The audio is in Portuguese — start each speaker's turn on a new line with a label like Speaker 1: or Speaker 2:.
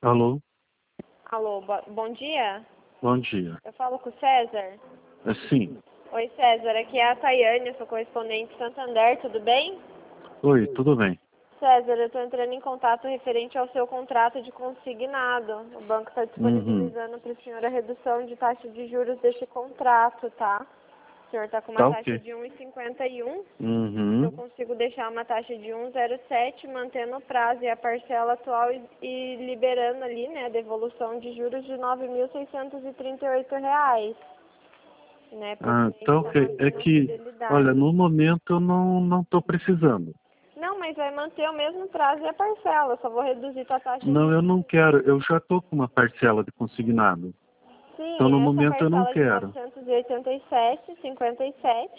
Speaker 1: Alô,
Speaker 2: Alô, bom dia.
Speaker 1: bom dia.
Speaker 2: Eu falo com o César.
Speaker 1: Sim.
Speaker 2: Oi, César. Aqui é a Tayane, eu sou correspondente Santander, tudo bem?
Speaker 1: Oi, tudo bem?
Speaker 2: César, eu estou entrando em contato referente ao seu contrato de consignado. O banco está
Speaker 1: Uhum.
Speaker 2: disponibilizando para o senhor a redução de taxa de juros desse contrato, tá? O senhor está com uma
Speaker 1: Tá
Speaker 2: taxa
Speaker 1: ok.
Speaker 2: de 1,51. Eu
Speaker 1: Uhum.
Speaker 2: consigo deixar uma taxa de 1,07, mantendo o prazo e a parcela atual e liberando ali, né, a devolução de juros de R$ 9.638, né, para o
Speaker 1: Ah,
Speaker 2: cliente
Speaker 1: tá
Speaker 2: estar
Speaker 1: ok. É
Speaker 2: mantendo a
Speaker 1: que, olha,
Speaker 2: fidelidade.
Speaker 1: no momento eu não tô precisando.
Speaker 2: Não, mas vai manter o mesmo prazo e a parcela, só vou reduzir tua taxa de
Speaker 1: Não, eu não
Speaker 2: juros.
Speaker 1: quero. Eu já tô com uma parcela de consignado.
Speaker 2: Sim,
Speaker 1: Então, no
Speaker 2: essa
Speaker 1: momento eu não
Speaker 2: parcela de
Speaker 1: quero.
Speaker 2: 987,57